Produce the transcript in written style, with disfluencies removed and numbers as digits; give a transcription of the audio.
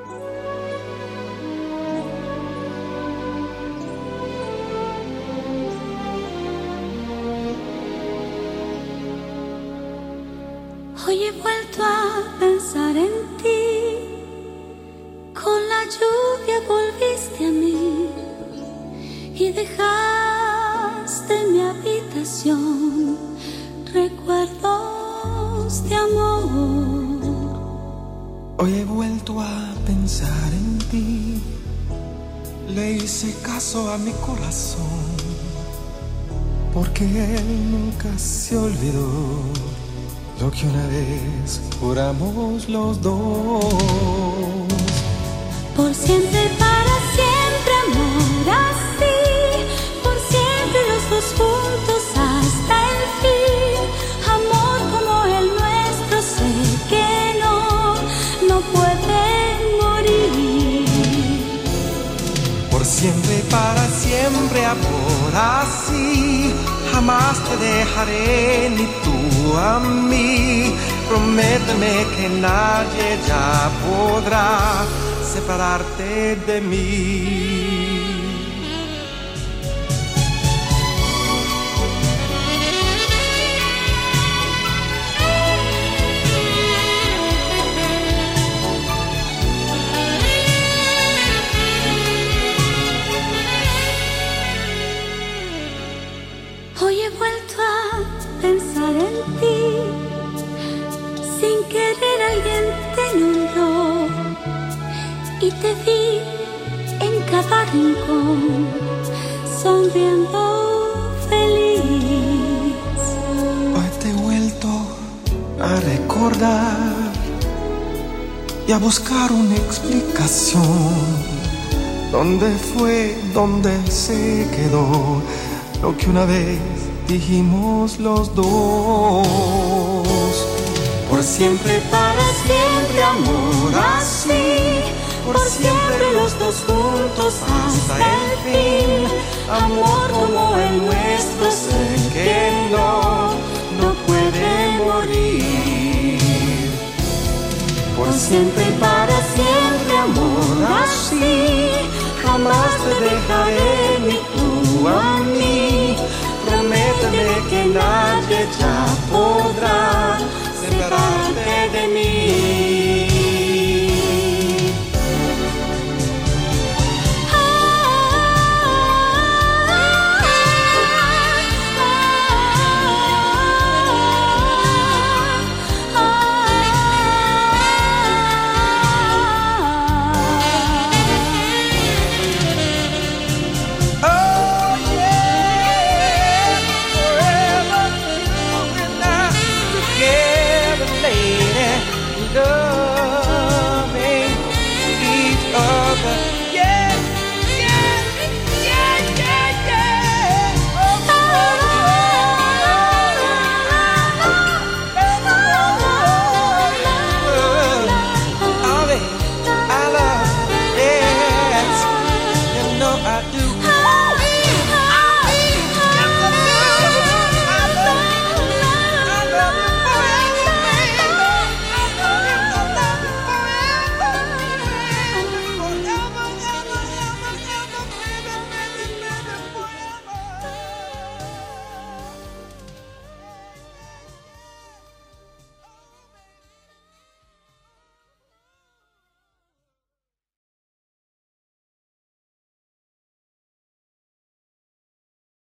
Hoy he vuelto a pensar en ti, con la lluvia volviste a mí y dejaste en mi habitación recuerdos de amor. Hoy he vuelto a pensar en ti, le hice caso a mi corazón, porque él nunca se olvidó lo que una vez juramos los dos. Por siempre, para siempre, amor así, por siempre los dos juntos hasta el fin. Amor como el nuestro, sé que no puede morir. Por siempre, para siempre, amor así, jamás te dejaré ni tú a mí. Prométeme que nadie ya podrá separarte de mí. Hoy he vuelto a pensar en ti, sin querer alguien te nombró y te vi en cada rincón, sonriendo feliz. Hoy te he vuelto a recordar y a buscar una explicación. ¿Dónde fue, dónde se quedó lo que una vez dijimos los dos? Por siempre, para siempre, amor así, por siempre los dos juntos hasta el fin. Amor como el nuestro, sé que no puede morir. Por siempre, para siempre, amor así, jamás te dejaré ni tú a mí. Prométeme que nadie ya podrá separarte de mí.